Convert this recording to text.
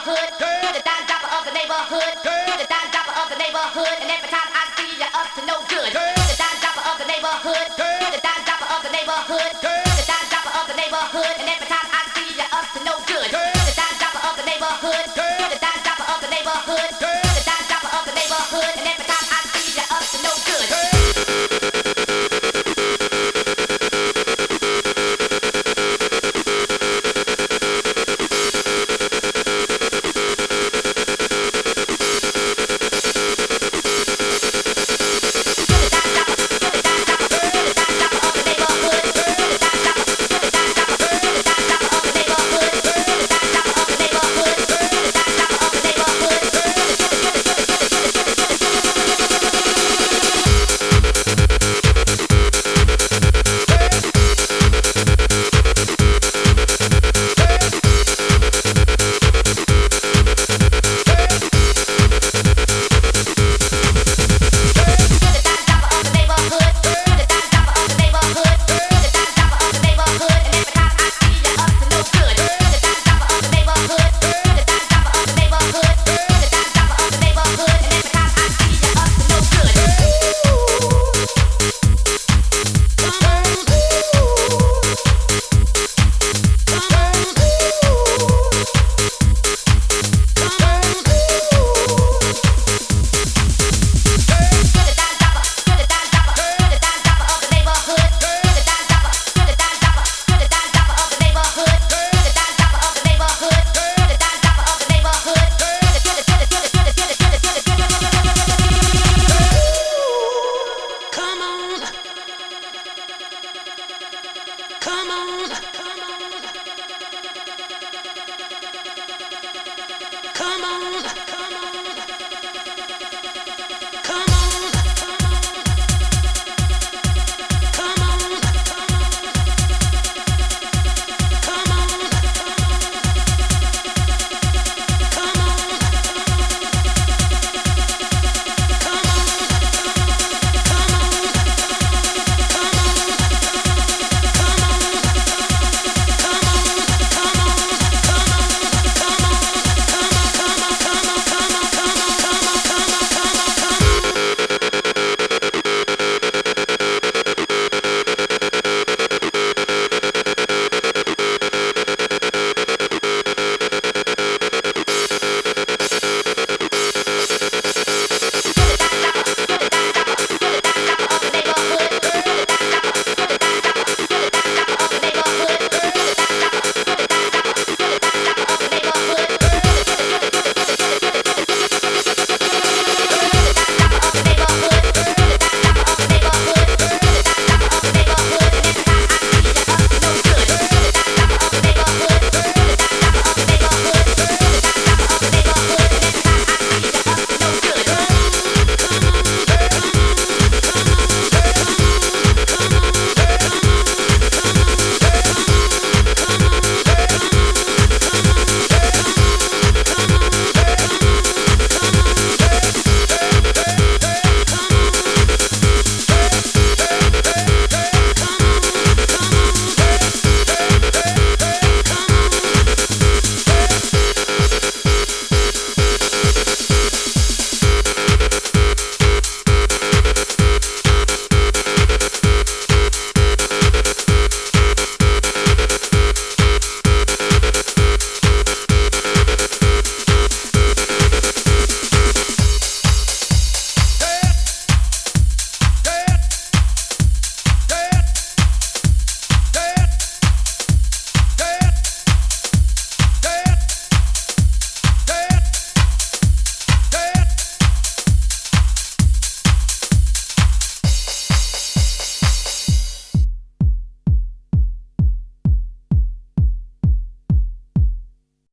neighborhood. You're the dime dropper of the neighborhood. You're the dime dropper of the neighborhood. And every time I see you, up to no good. You're the dime dropper of the neighborhood. You're the dime dropper of the neighborhood. You're the dime dropper of the neighborhood. And every time I see you, up to no good. You're the dime dropper of the neighborhood. You're the dime dropper of the neighborhood. You're the dime dropper of the neighborhood. And every